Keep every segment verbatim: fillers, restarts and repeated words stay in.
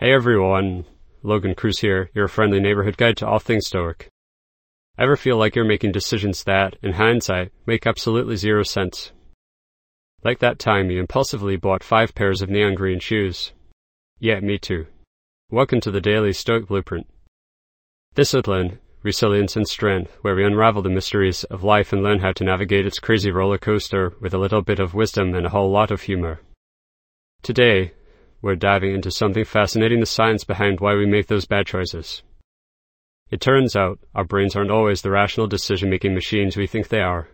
Hey everyone, Logan Cruz here, your friendly neighborhood guide to all things Stoic. Ever feel like you're making decisions that, in hindsight, make absolutely zero sense? Like that time you impulsively bought five pairs of neon green shoes. Yeah, me too. Welcome to the Daily Stoic Blueprint. Discipline, resilience and strength, where we unravel the mysteries of life and learn how to navigate its crazy roller coaster with a little bit of wisdom and a whole lot of humor. Today, we're diving into something fascinating, the science behind why we make those bad choices. It turns out, our brains aren't always the rational decision-making machines we think they are.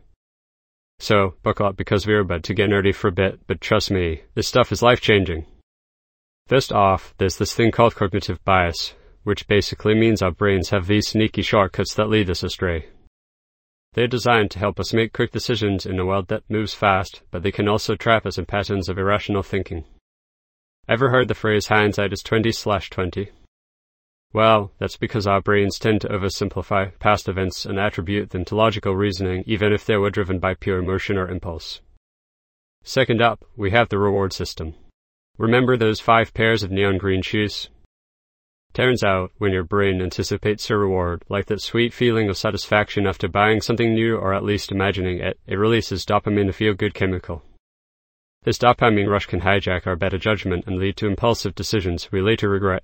So, buckle up because we're about to get nerdy for a bit, but trust me, this stuff is life-changing. First off, there's this thing called cognitive bias, which basically means our brains have these sneaky shortcuts that lead us astray. They're designed to help us make quick decisions in a world that moves fast, but they can also trap us in patterns of irrational thinking. Ever heard the phrase hindsight is twenty slash twenty? Well, that's because our brains tend to oversimplify past events and attribute them to logical reasoning even if they were driven by pure emotion or impulse. Second up, we have the reward system. Remember those five pairs of neon green shoes? Turns out, when your brain anticipates a reward, like that sweet feeling of satisfaction after buying something new or at least imagining it, it releases dopamine, a feel-good chemical. This dopamine rush can hijack our better judgment and lead to impulsive decisions we later regret.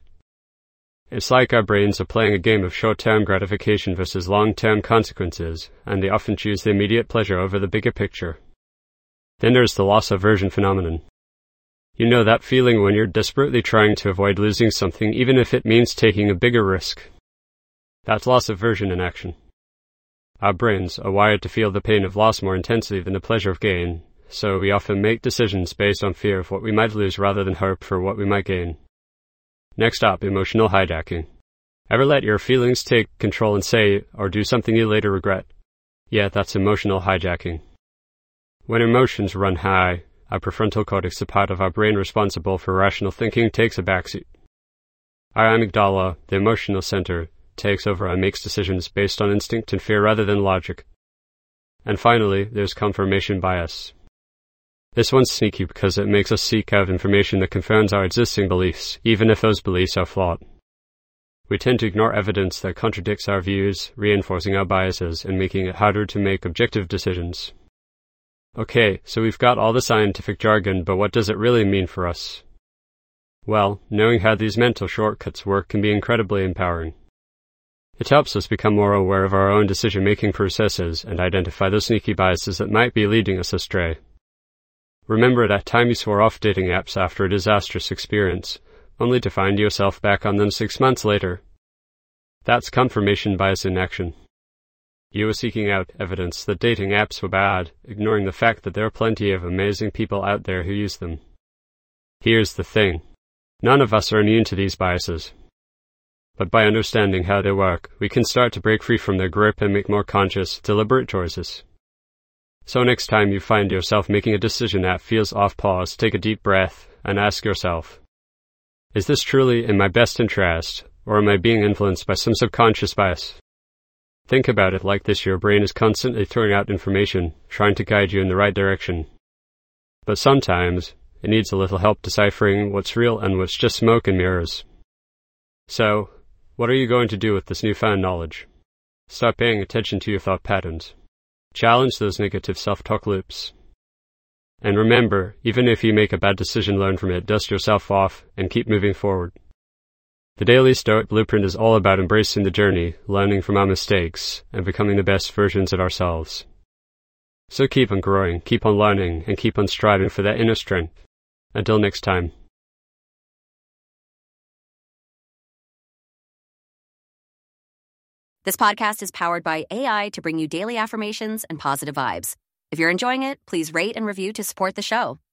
It's like our brains are playing a game of short-term gratification versus long-term consequences, and they often choose the immediate pleasure over the bigger picture. Then there's the loss aversion phenomenon. You know that feeling when you're desperately trying to avoid losing something even if it means taking a bigger risk. That's loss aversion in action. Our brains are wired to feel the pain of loss more intensely than the pleasure of gain, so we often make decisions based on fear of what we might lose rather than hope for what we might gain. Next up, emotional hijacking. Ever let your feelings take control and say or do something you later regret? Yeah, that's emotional hijacking. When emotions run high, our prefrontal cortex, the part of our brain responsible for rational thinking, takes a backseat. Our amygdala, the emotional center, takes over and makes decisions based on instinct and fear rather than logic. And finally, there's confirmation bias. This one's sneaky because it makes us seek out information that confirms our existing beliefs, even if those beliefs are flawed. We tend to ignore evidence that contradicts our views, reinforcing our biases and making it harder to make objective decisions. Okay, so we've got all the scientific jargon, but what does it really mean for us? Well, knowing how these mental shortcuts work can be incredibly empowering. It helps us become more aware of our own decision-making processes and identify those sneaky biases that might be leading us astray. Remember that time you swore off dating apps after a disastrous experience, only to find yourself back on them six months later? That's confirmation bias in action. You were seeking out evidence that dating apps were bad, ignoring the fact that there are plenty of amazing people out there who use them. Here's the thing. None of us are immune to these biases. But by understanding how they work, we can start to break free from their grip and make more conscious, deliberate choices. So next time you find yourself making a decision that feels off, pause, take a deep breath, and ask yourself, is this truly in my best interest, or am I being influenced by some subconscious bias? Think about it like this: your brain is constantly throwing out information, trying to guide you in the right direction. But sometimes, it needs a little help deciphering what's real and what's just smoke and mirrors. So, what are you going to do with this newfound knowledge? Start paying attention to your thought patterns. Challenge those negative self-talk loops. And remember, even if you make a bad decision, learn from it, dust yourself off, and keep moving forward. The Daily Stoic Blueprint is all about embracing the journey, learning from our mistakes, and becoming the best versions of ourselves. So keep on growing, keep on learning, and keep on striving for that inner strength. Until next time. This podcast is powered by A I to bring you daily affirmations and positive vibes. If you're enjoying it, please rate and review to support the show.